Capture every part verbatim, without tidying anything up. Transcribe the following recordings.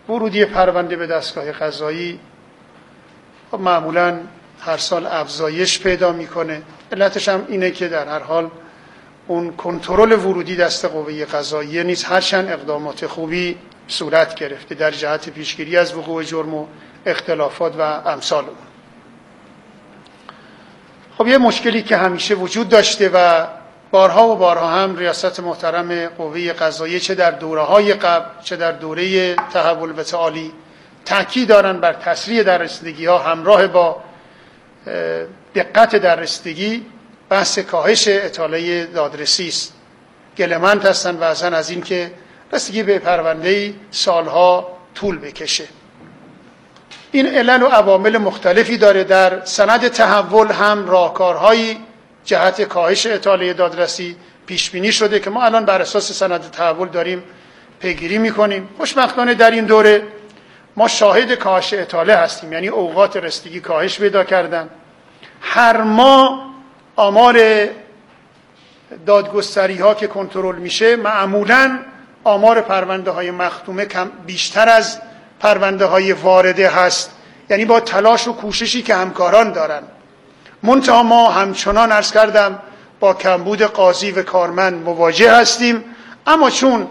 ورودی پرونده به دستگاه قضایی معمولاً هر سال افزایش پیدا میکنه. علتش هم اینه که در هر حال اون کنترل ورودی دست قوه قضاییه نیست، هرچند اقدامات خوبی صورت گرفته در جهت پیشگیری از وقوع جرم و اختلافات و امثال اون. خب یه مشکلی که همیشه وجود داشته و بارها و بارها هم ریاست محترم قوه قضاییه چه در دوره‌های قبل چه در دوره تحول به تعالی تاکید دارن بر تسریع در رسیدگی‌ها همراه با دقت در رسیدگی، بحث کاهش اطاله دادرسی است. گله‌مند هستن و اصلا از این که رسیدگی به پرونده‌ای سالها طول بکشه. این علل و عوامل مختلفی داره. در سند تحول هم راهکارهایی جهت کاهش اطاله دادرسی پیش بینی شده که ما الان بر اساس سند تحول داریم پیگیری میکنیم. خوشبختانه در این دوره ما شاهد کاهش اطاله هستیم، یعنی اوقات رسیدگی کاهش پیدا کردن. هر ماه آمار دادگستری ها که کنترل میشه معمولاً آمار پرونده های مختومه کم بیشتر از پرونده های وارده هست، یعنی با تلاش و کوششی که همکاران دارن. منتها ما همچنان عرض کردم با کمبود قاضی و کارمند مواجه هستیم، اما چون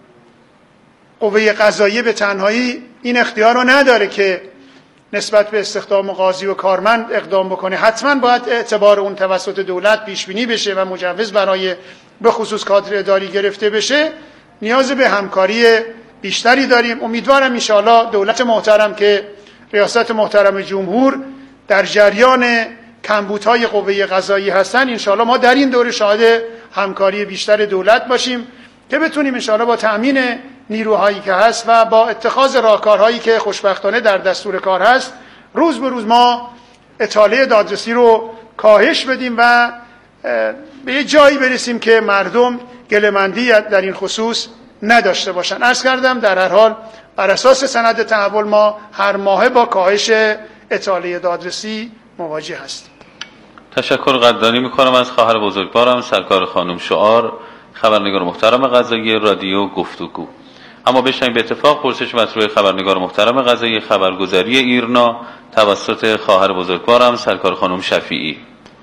قوه قضاییه به تنهایی این اختیار رو نداره که نسبت به استخدام قاضی و کارمند اقدام بکنه، حتما باید اعتبار اون توسط دولت پیش بینی بشه و مجوز برای به خصوص کادر اداری گرفته بشه. نیاز به همکاری بیشتری داریم. امیدوارم ان شاءالله دولت محترم که ریاست محترم جمهور در جریان کمبودهای قوه قضاییه هستن، ان شاءالله ما در این دوره شاهد همکاری بیشتر دولت باشیم که بتونیم ان شاءالله با تامین نیروهایی که هست و با اتخاذ راهکارهایی که خوشبختانه در دستور کار هست روز به روز ما اطاله دادرسی رو کاهش بدیم و به یه جایی برسیم که مردم گله‌مندی در این خصوص نداشته باشن. عرض کردم در هر حال بر اساس سند تحول ما هر ماه با کاهش اطاله دادرسی مواجه هستیم. تشکر قدردانی میکنم از خواهر بزرگوارم سرکار خانم شعار، خبرنگار محترم قضایی رادیو گفتگو. اما بشنویم به اتفاق پرسش مطروح خبرنگار محترم قضایی خبرگزاری ایرنا توسط خواهر بزرگوارم سرکار خانم شفیعی.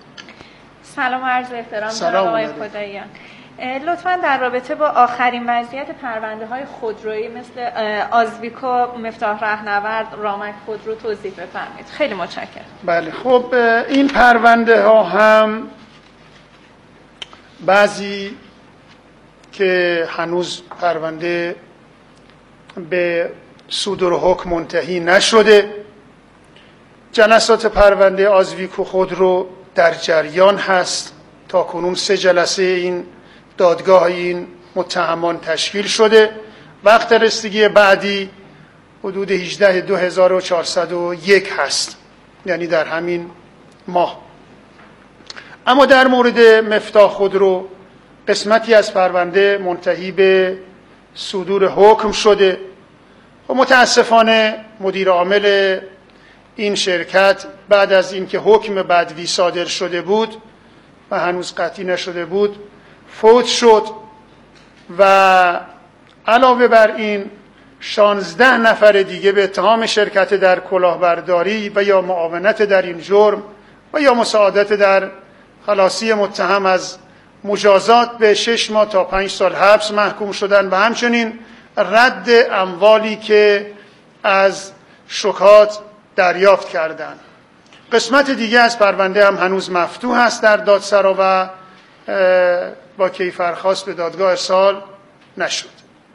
سلام عرض احترام جناب آقای خداییان. لطفاً در رابطه با آخرین وضعیت پرونده های خودرویی مثل آزویکو، مفتاح رهنورد، رامک خودرو توضیح بفرمایید. خیلی متشکرم. بله، خب این پرونده ها هم بعضی که هنوز پرونده به صدور حکم منتهی نشده، جلسات پرونده آزویکو خودرو در جریان هست. تا کنون سه جلسه این دادگاه این متهمان تشکیل شده. وقت رسیدگی بعدی حدود هجده دو هزار و چهارصد و یک هست، یعنی در همین ماه. اما در مورد مفتاح خودرو قسمتی از پرونده منتهی به صدور حکم شده و متاسفانه مدیر عامل این شرکت بعد از اینکه حکم بدوی صادر شده بود و هنوز قطعی نشده بود فوت شد و علاوه بر این شانزده نفر دیگه به اتهام شرکت در کلاهبرداری و یا معاونت در این جرم و یا مساعدت در خلاصی متهم از مجازات به شش ماه تا پنج سال حبس محکوم شدن و همچنین رد اموالی که از شکات دریافت کردند. قسمت دیگه از پرونده هم هنوز مفتوح است در دادسرا و با کیفرخواست به دادگاه ارسال نشد.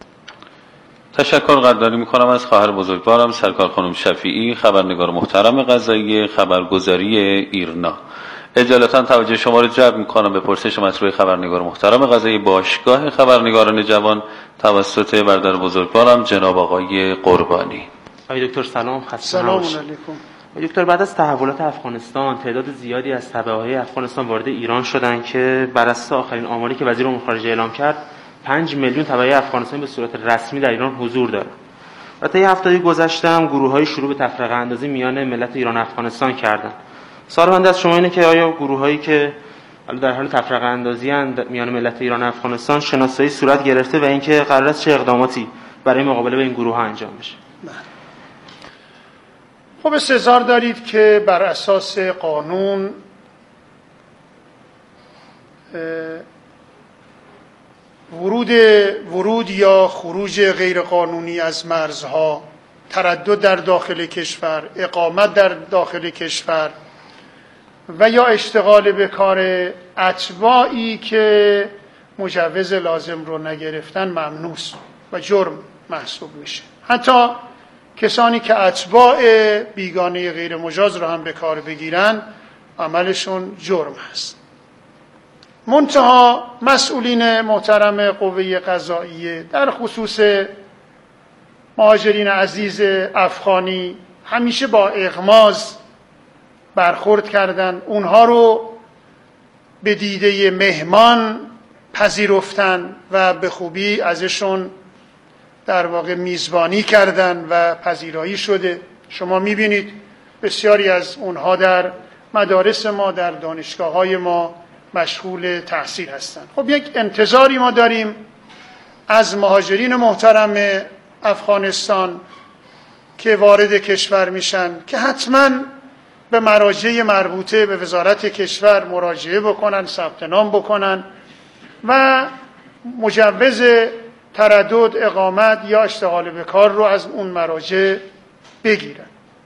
تشکر قدردانی میکنم از خواهر بزرگوارم سرکار خانم شفیعی، خبرنگار محترم قضایی خبرگزاری ایرنا. اجالتا توجه شما را جلب میکنم به پرسش مطروح خبرنگار محترم قضایی باشگاه خبرنگاران جوان توسط برادر بزرگوارم جناب آقای قربانی. آقای دکتر سلام، خسته سلام نباشید. علیکم. دکتر، بعد از تحولات افغانستان تعداد زیادی از تبعهای افغانستان وارد ایران شدند که بر اساس آخرین آماری که وزیر امور خارجه اعلام کرد پنج میلیون تبعه افغانستانی به صورت رسمی در ایران حضور دارند. و طی هفته‌های گذشته هم گروه‌های شروع به تفرقه اندازی میان ملت ایران و افغانستان کردند. سوال بنده از شما اینه که آیا گروه‌هایی که حالا در حال تفرقه اندازی اند میان ملت ایران و افغانستان شناسایی صورت گرفته و اینکه قرار است چه اقداماتی برای مقابله با این گروه‌ها انجام بشه؟ خب استظهار دارید که بر اساس قانون ورود ورود یا خروج غیرقانونی از مرزها، تردد در داخل کشور، اقامت در داخل کشور و یا اشتغال به کار اتباعی که مجوز لازم رو نگرفتن ممنوعه و جرم محسوب میشه. حتی کسانی که اتباع بیگانه غیر مجاز رو هم به کار بگیرن عملشون جرم هست. منتها مسئولین محترم قوه قضاییه در خصوص مهاجرین عزیز افغانی همیشه با اغماض برخورد کردن، اونها رو به دیده مهمان پذیرفتن و به خوبی ازشون در واقع میزبانی کردن و پذیرایی شده. شما میبینید بسیاری از اونها در مدارس ما، در دانشگاه‌های ما مشغول تحصیل هستند. خب یک انتظاری ما داریم از مهاجرین محترم افغانستان که وارد کشور میشن که حتما به مراجع مربوطه به وزارت کشور مراجعه بکنن، ثبت نام بکنن و مجوز تردد، اقامت یا اشتغال به کار رو از اون مراجع بگیرن.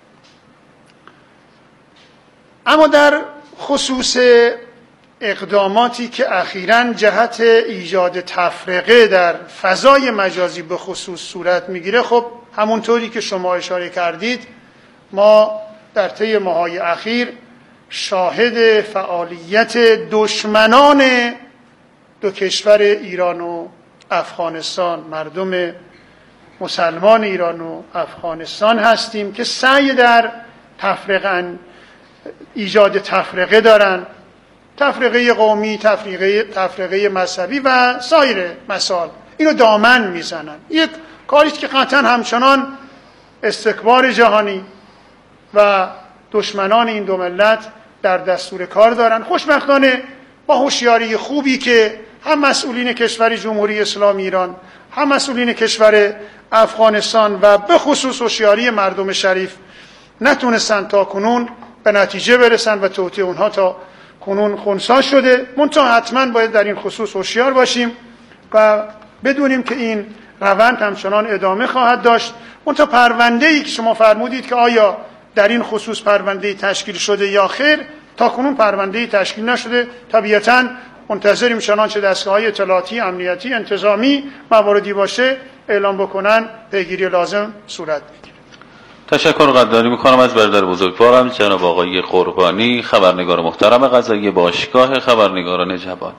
اما در خصوص اقداماتی که اخیراً جهت ایجاد تفرقه در فضای مجازی به خصوص صورت میگیره، خب همونطوری که شما اشاره کردید ما در طی ماه‌های اخیر شاهد فعالیت دشمنان دو کشور ایران و افغانستان، مردم مسلمان ایران و افغانستان هستیم که سعی در تفرقه ایجاد تفرقه دارن، تفرقه قومی، تفرقه تفرقه مذهبی و سایر مسائل. اینو دامن میزنن. یک کاری که قطعا همچنان استکبار جهانی و دشمنان این دو ملت در دستور کار دارن. خوشبختانه با هوشیاری خوبی که هم مسئولین کشور جمهوری اسلامی ایران، هم مسئولین کشور افغانستان و به خصوص هوشیاری مردم شریف نتونستن تا کنون به نتیجه برسن و توطئه اونها تا کنون خنثی شده. منتها حتما باید در این خصوص هوشیار باشیم و بدونیم که این روند همچنان ادامه خواهد داشت. منتها پرونده‌ای که شما فرمودید که آیا در این خصوص پرونده‌ای تشکیل شده یا خیر، تا کنون پرونده‌ای تشکیل نشده. طبیعتاً منتظریم چنانچه دستگاه‌های اطلاعاتی، امنیتی، انتظامی مواردی باشه اعلام بکنن، پیگیری لازم صورت بگیره. تشکر قدردانی میکنم از برادر بزرگوارم جناب آقای قربانی، خبرنگار محترم قضایی باشگاه خبرنگاران جوان.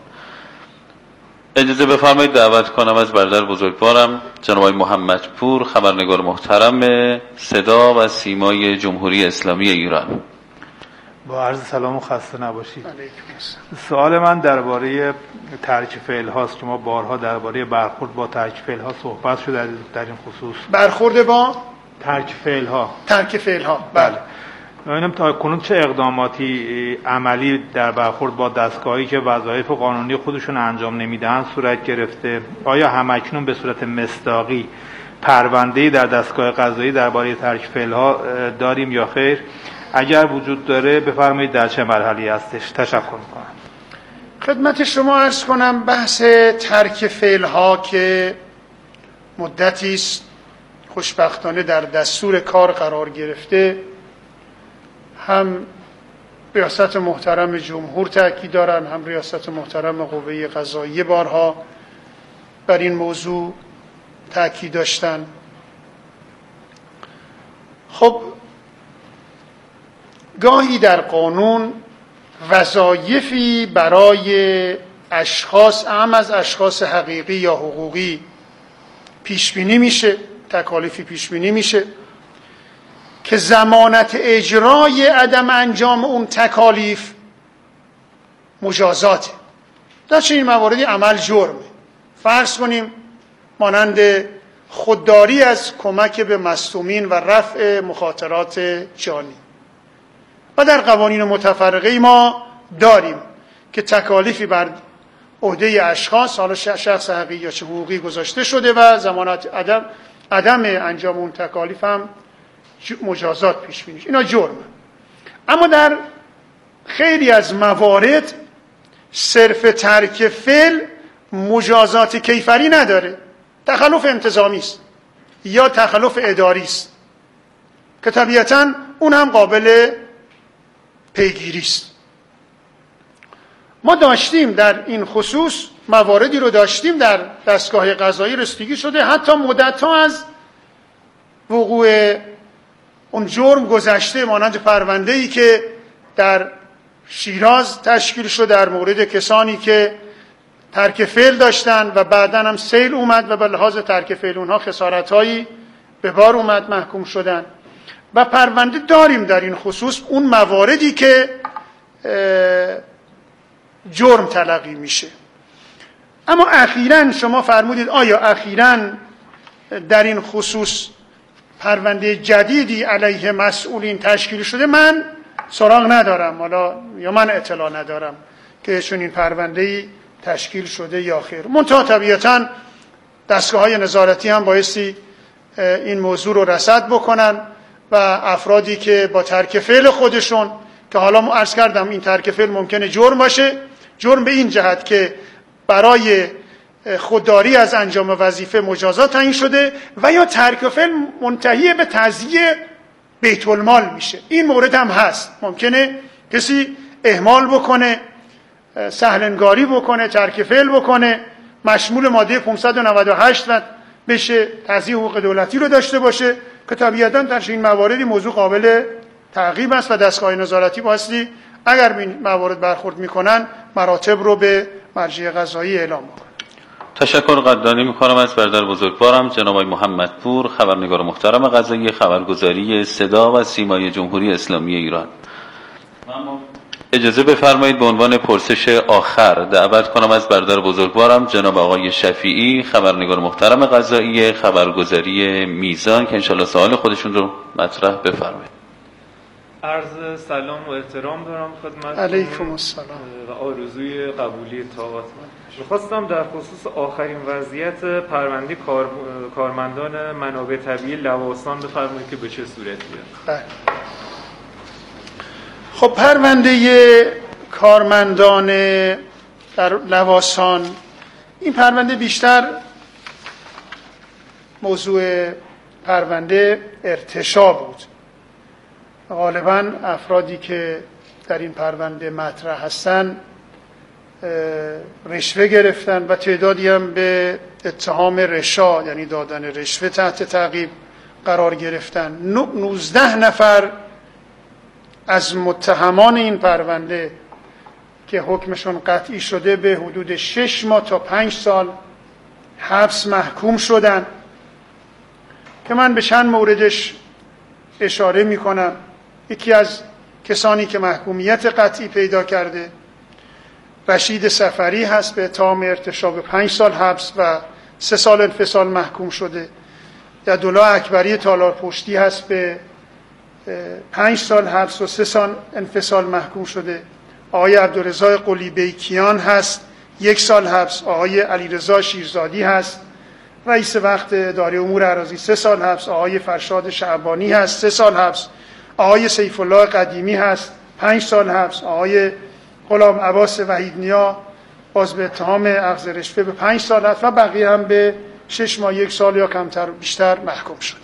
اجازه بفرمایید دعوت کنم از برادر بزرگوارم جناب آقای محمدپور، خبرنگار محترم صدا و سیمای جمهوری اسلامی ایران. با عرض سلام و خسته نباشید. سوال من درباره ترک فعل هاست که ما بارها درباره برخورد با ترک فعل ها صحبت شده در این خصوص. برخورد با ترک فعل ها ترک فعل ها بله. ببینم تا کنون چه اقداماتی عملی در برخورد با دستگاهی که وظایف قانونی خودشون انجام نمیدهند صورت گرفته؟ آیا همکنون به صورت مصداقی پرونده‌ای در دستگاه قضایی درباره ترک فعل ها داریم یا خیر؟ اگر وجود داره بفرمایید در چه مرحله هستش؟ تشکر میکنم. خدمت شما عرض کنم بحث ترک فعل ها که مدتی است خوشبختانه در دستور کار قرار گرفته، هم ریاست محترم جمهور تاکید دارن، هم ریاست محترم قوه قضاییه بارها بر این موضوع تاکید داشتن. خب گاهی در قانون وظایفی برای اشخاص، اهم از اشخاص حقیقی یا حقوقی پیش بینی میشه، تکالیفی پیش بینی میشه که ضمانت اجرای عدم انجام اون تکالیف مجازاته. در چنین مواردی عمل جرمه. فرض کنیم مانند خودداری از کمک به مصدومین و رفع مخاطرات جانی. و در قوانین متفرقه ما داریم که تکالیفی بر عهده اشخاص، حالا شخص حقیقی یا چه حقوقی گذاشته شده و ضمانت عدم عدم انجام اون تکالیف هم مجازات پیش بینی. اینا جرمه. اما در خیلی از موارد صرف ترک فعل مجازات کیفری نداره، تخلف انتظامی است یا تخلف اداری است که طبیعتاً اون هم قابل پیگیری است. ما داشتیم در این خصوص مواردی رو داشتیم در دستگاه قضایی رسیدگی شده، حتی مدت‌ها از وقوع اون جرم گذشته، مانند پرونده‌ای که در شیراز تشکیل شد در مورد کسانی که ترک فعل داشتن و بعداً هم سیل اومد و به لحاظ ترک فعل اونها خسارت‌هایی به بار اومد، محکوم شدن. و پرونده داریم در این خصوص، اون مواردی که جرم تلقی میشه. اما اخیراً شما فرمودید آیا اخیراً در این خصوص پرونده جدیدی علیه مسئولین تشکیل شده؟ من سراغ ندارم، حالا یا من اطلاع ندارم که چون این پرونده‌ای تشکیل شده یا خیر. منتها طبیعتاً دستگاه‌های نظارتی هم بایستی این موضوع رو رصد بکنن و افرادی که با ترک فعل خودشون، که حالا ما عرض کردم این ترک فعل ممکنه جرم باشه، جرم به این جهت که برای خودداری از انجام وظیفه مجازات تعیین شده و یا ترک فعل منتهی به تضییع بیت المال میشه. این مورد هم هست، ممکنه کسی اهمال بکنه، سهلنگاری بکنه، ترک فعل بکنه، مشمول ماده پانصد و نود و هشت و بشه تضییع حقوق دولتی رو داشته باشه که طبیعتاً در این مواردی موضوع قابل تعقیب است و دستگاه نظارتی بایستی اگر این موارد برخورد میکنن مراتب رو به مرجع قضایی اعلام بکنن. تشکر قدردانی میکنم از برادر بزرگوارم جناب آقای محمدپور، خبرنگار محترم قضایی خبرگزاری صدا و سیمای جمهوری اسلامی ایران. اجازه بفرمایید به عنوان پرسش آخر دعوت کنم از برادر بزرگوارم جناب آقای شفیعی، خبرنگار محترم قضایی خبرگزاری میزان، که انشالله سوال خودشون رو مطرح بفرمایید. عرض سلام و احترام دارم خدمت علیکم السلام و آرزوی قبولی طاقت من. می‌خواستم در خصوص آخرین وضعیت پرونده کار... کارمندان منابع طبیعی لواسان بفرمایید که به چه صورتیه. بله. خب پرونده کارمندان در لواسان، این پرونده بیشتر موضوع پرونده ارتشا بود. غالباً افرادی که در این پرونده مطرح هستن رشوه گرفتن و تعدادی هم به اتهام رشا، یعنی دادن رشوه، تحت تعقیب قرار گرفتن. نوزده نفر از متهمان این پرونده که حکمشون قطعی شده به حدود شش ماه تا پنج سال حبس محکوم شدن که من به چند موردش اشاره می کنم. یکی از کسانی که محکومیت قطعی پیدا کرده رشید سفری هست به اتهام ارتشاب پنج سال حبس و سه سال انفصال محکوم شده. یدالله اکبری تالارپشتی هست به پنج سال حبس و سه سال انفصال محکوم شده. آقای عبدالرضا قلیبیکیان هست یک سال حبس. آقای علیرضا شیرزادی هست رئیس وقت اداره امور اراضی سه سال حبس. آقای فرشاد شعبانی هست سه سال حبس. آقای سیف الله قدیمی هست پنج سال حبس. آقای غلام عباس وحیدنیا باز به اتهام اخذ رشوه به پنج سال حبس و بقیه هم به شش ماه یک سال یا کمتر بیشتر محکوم شده.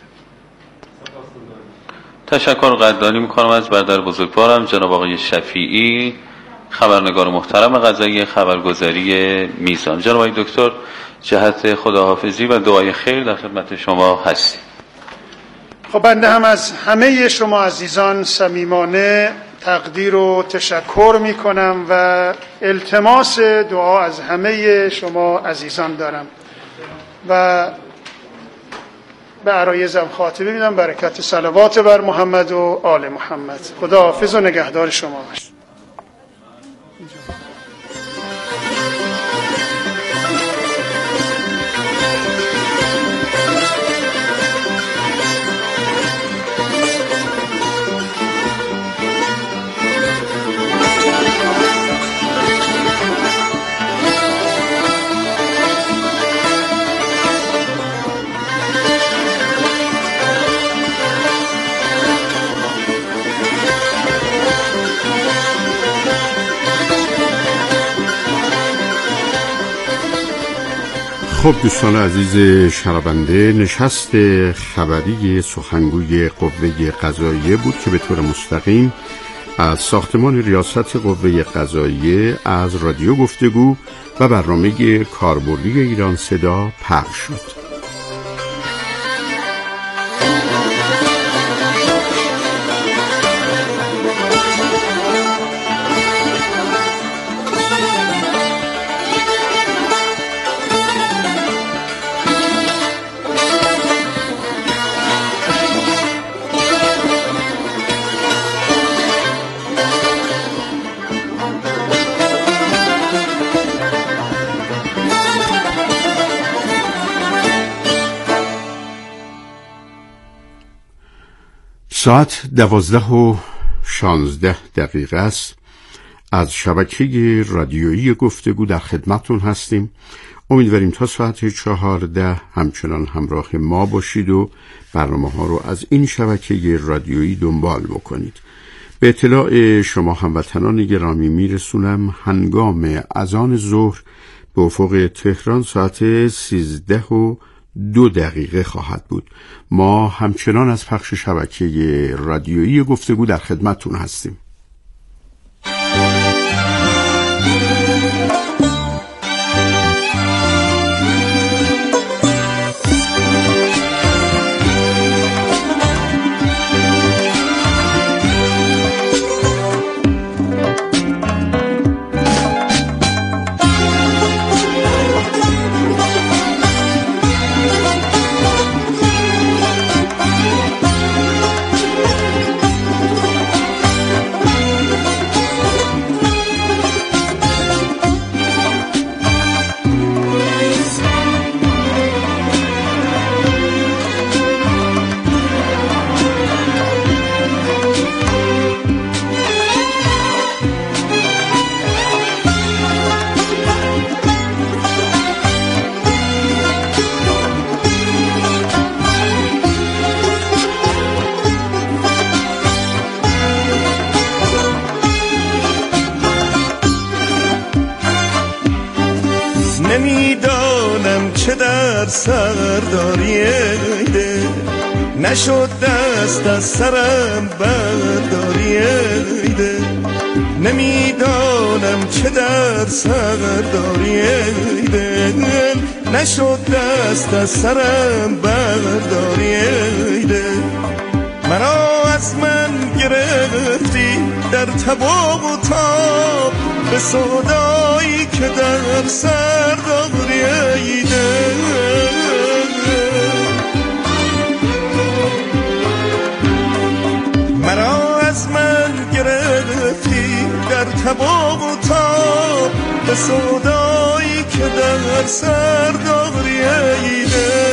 تشکر قدردانی میکنم از برادر بزرگوارم جناب آقای شفیعی، خبرنگار محترم قضایی خبرگزاری میزان. جناب آقای دکتر جهت خداحافظی و دعای خیر در خدمت شما هستیم. خب بنده هم از همه شما عزیزان صمیمانه تقدیر و تشکر می کنم و التماس دعا از همه شما عزیزان دارم و به عرایزم خاتمه میدم. برکت صلوات بر محمد و آل محمد. خدا حافظ و نگهدار شما باشد. خب دوستان عزیز شنونده، نشست خبری سخنگوی قوه قضاییه بود که به طور مستقیم از ساختمان ریاست قوه قضاییه از رادیو گفتگو و برنامه کاربردی ایران صدا پخش شد. ساعت دوازده و شانزده دقیقه است. از شبکه رادیویی گفتگو در خدمتون هستیم. امیدواریم تا ساعت چهارده همچنان همراه ما باشید و برنامه ها رو از این شبکه رادیویی دنبال بکنید. به اطلاع شما هموطنان گرامی میرسونم هنگام اذان ظهر به افق تهران ساعت سیزده و دو دقیقه خواهد بود. ما همچنان از پخش شبکه رادیویی گفتگو در خدمتتون هستیم. نمیدانم چه در سر داری ایده، نشد دست از سرم برداری ایده. نمیدانم چه در سر داری ایده، نشد دست از سرم برداری ایده. مرا از من گرفتی در تب و تاب، به سودایی که در سر داری ایده. مرا از من گرفتی در تب و تاب، به سودایی که در سر داری ایده.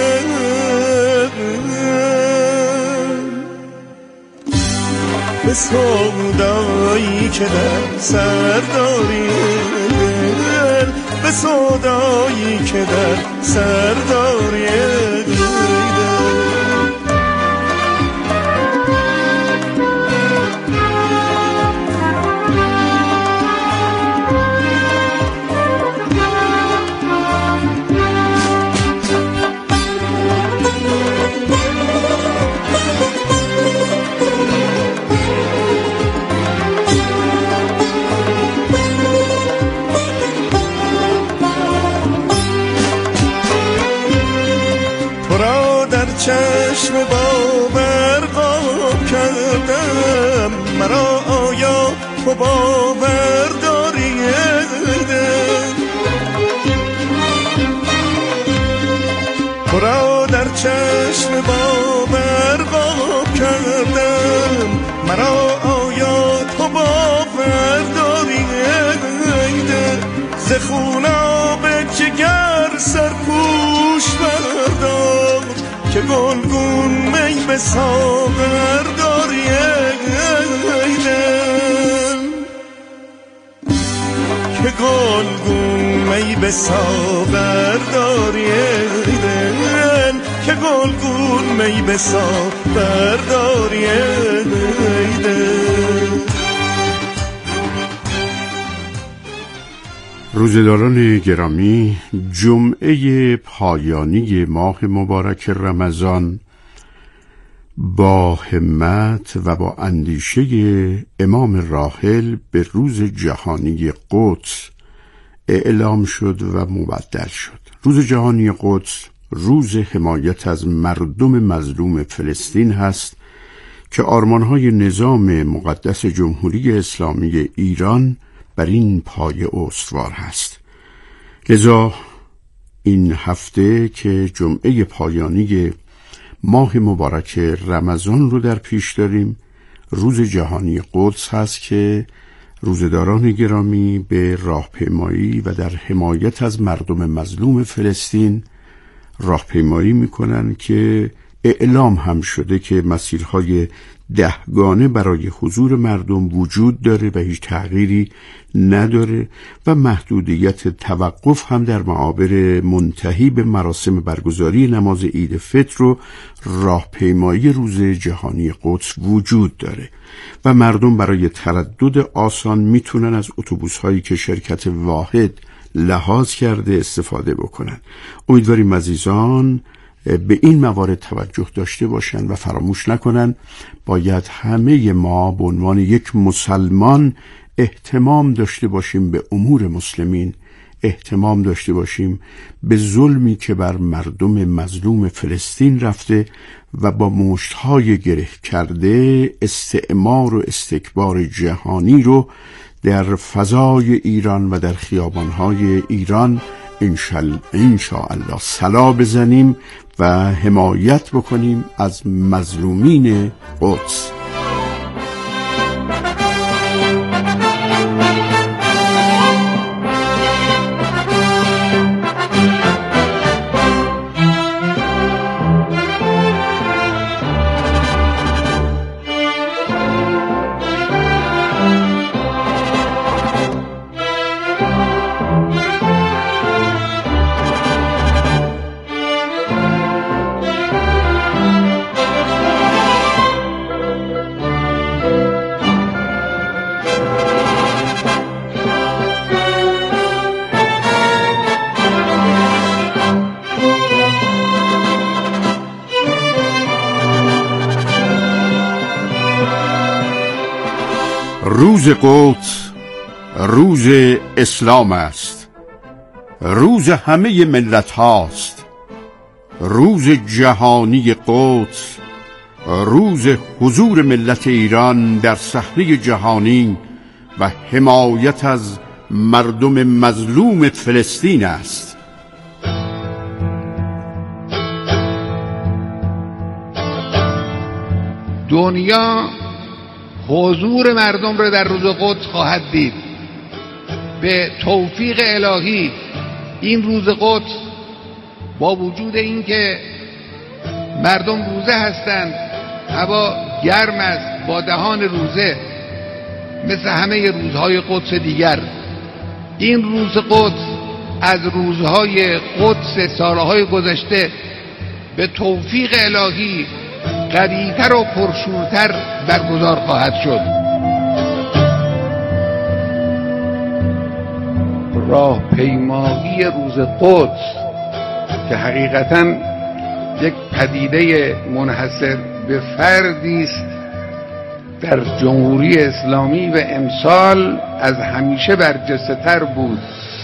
به سودایی که در سر داری، به سودایی که در سر داری. چشم باور قاب کردم، مرا آیا تو باور داری؟ تو را در چشم باور قاب کردم، مرا آیا تو باور داری؟ ز خوناب جگر سرپوش بردار، که گلگون می به ساغر داری ایدن، که گلگون می به ساغر داری ایدن، که گلگون می به ساغر داری ایدن. روزداران گرامی، جمعه پایانی ماه مبارک رمضان با همت و با اندیشه امام راحل به روز جهانی قدس اعلام شد و مبدل شد. روز جهانی قدس روز حمایت از مردم مظلوم فلسطین هست که آرمانهای نظام مقدس جمهوری اسلامی ایران بر این پایه استوار هست. لذا این هفته که جمعه پایانی ماه مبارک رمضان رو در پیش داریم، روز جهانی قدس هست که روزداران گرامی به راهپیمایی و در حمایت از مردم مظلوم فلسطین راهپیمایی میکنن که اعلام هم شده که مسیرهای دهگانه برای حضور مردم وجود داره و هیچ تغییری نداره و محدودیت توقف هم در معابر منتهی به مراسم برگزاری نماز عید فطر و راهپیمایی روز جهانی قدس وجود داره و مردم برای تردد آسان میتونن از اتوبوس‌هایی که شرکت واحد لحاظ کرده استفاده بکنن. امیدواریم عزیزان به این موارد توجه داشته باشند و فراموش نکنن باید همه ما به عنوان یک مسلمان اهتمام داشته باشیم به امور مسلمین، اهتمام داشته باشیم به ظلمی که بر مردم مظلوم فلسطین رفته و با مشت‌های گره کرده استعمار و استکبار جهانی رو در فضای ایران و در خیابان‌های ایران انشاءالله سلا بزنیم و حمایت بکنیم از مظلومین قدس. روز قدس روز اسلام است، روز همه ملت هاست، روز جهانی قدس، روز حضور ملت ایران در صحنه جهانی و حمایت از مردم مظلوم فلسطین است. دنیا حضور مردم را در روز قدس خواهد دید. به توفیق الهی این روز قدس با وجود اینکه مردم روزه هستند، هوا گرم است با دهان روزه مثل همه روزهای قدس دیگر، این روز قدس از روزهای قدس سالهای گذشته به توفیق الهی قوی‌تر و پرشورتر برگزار خواهد شد. راهپیمایی روز قدس که حقیقتاً یک پدیده منحصر به فردی است در جمهوری اسلامی و امسال از همیشه برجسته‌تر بود.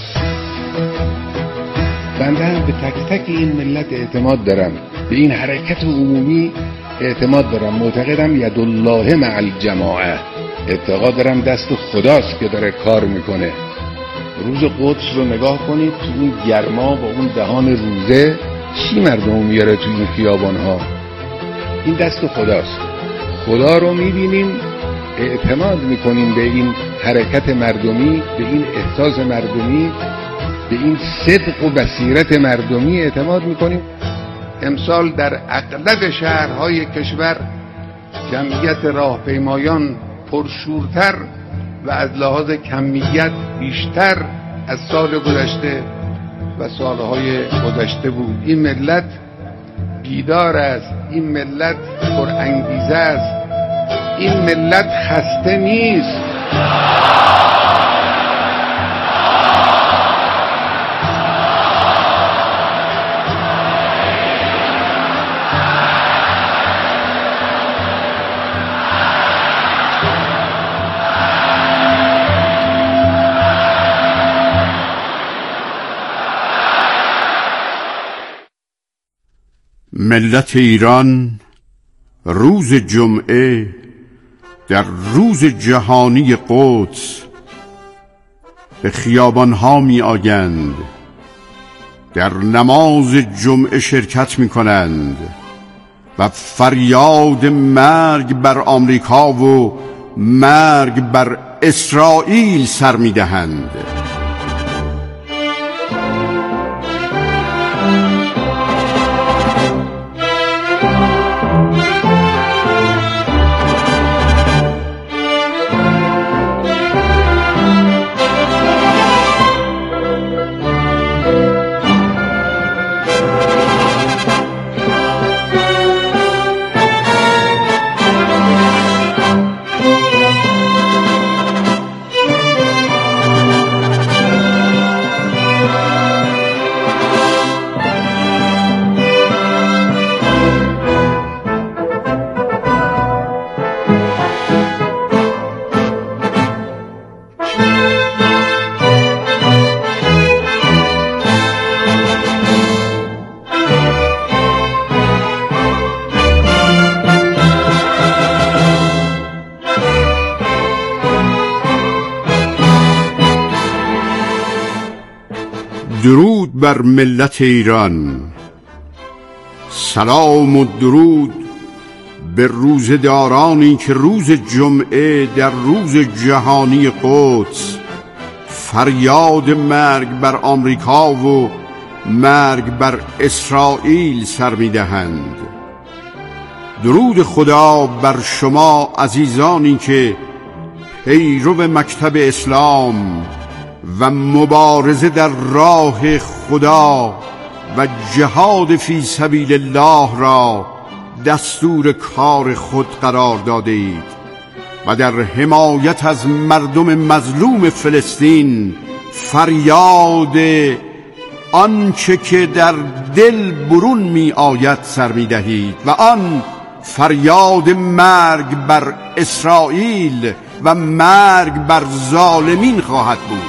بنده هم به تک تک این ملت اعتماد دارم، به این حرکت عمومی اعتماد دارم، معتقدم ید الله مع الجماعه، اعتقاد دارم دست خداست که داره کار میکنه. روز قدس رو نگاه کنید، تو اون گرما با اون دهان روزه چی مردم میاره تو این خیابان ها؟ این دست خداست. خدا رو میبینیم، اعتماد میکنیم به این حرکت مردمی، به این احساس مردمی، به این صدق و بصیرت مردمی اعتماد میکنیم. امسال در اغلب شهرهای کشور جمعیت راهپیمایان پرشورتر و از لحاظ کمیت بیشتر از سال گذشته و سالهای گذشته بود. این ملت بیدار است، این ملت پرانگیزه است، این ملت خسته نیست. ملت ایران روز جمعه در روز جهانی قدس به خیابانها می آیند، در نماز جمعه شرکت می کنند و فریاد مرگ بر آمریکا و مرگ بر اسرائیل سر می دهند. درود بر ملت ایران، سلام و درود به روزه‌دارانی که روز جمعه در روز جهانی قدس فریاد مرگ بر آمریکا و مرگ بر اسرائیل سر می‌دهند. درود خدا بر شما عزیزانی که پیرو مکتب اسلام و مبارزه در راه خدا و جهاد فی سبیل الله را دستور کار خود قرار داده اید و در حمایت از مردم مظلوم فلسطین فریاد آنچه که در دل برون می آید سر می دهید و آن فریاد مرگ بر اسرائیل و مرگ بر ظالمین خواهد بود.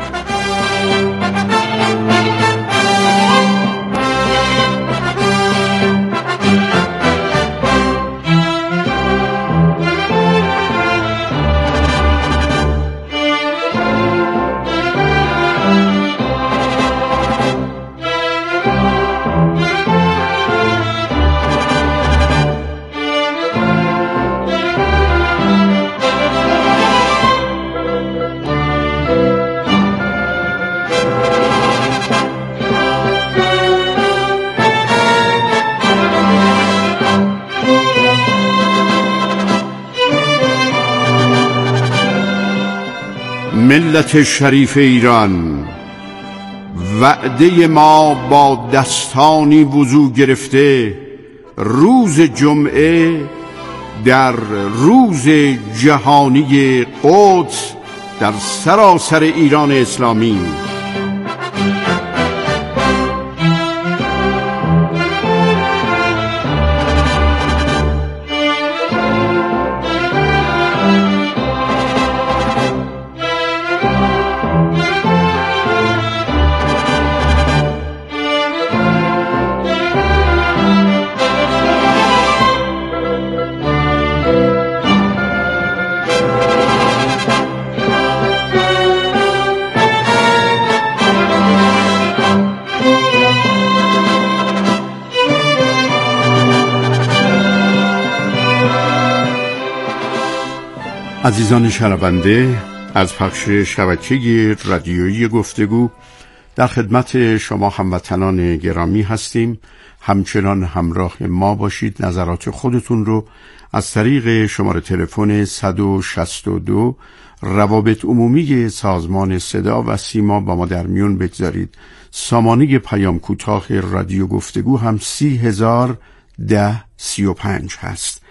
ملت شریف ایران، وعده ما با دستانی وضو گرفته روز جمعه در روز جهانی قدس در سراسر ایران اسلامی عزیزان شنونده، از پخش شبکه رادیویی گفتگو در خدمت شما هموطنان گرامی هستیم. همچنان همراه ما باشید. نظرات خودتون رو از طریق شماره تلفن صد و شصت و دو روابط عمومی سازمان صدا و سیما با ما در میون بگذارید. سامانه پیام کوتاه رادیو گفتگو هم سی هزار ده سی و پنج هست.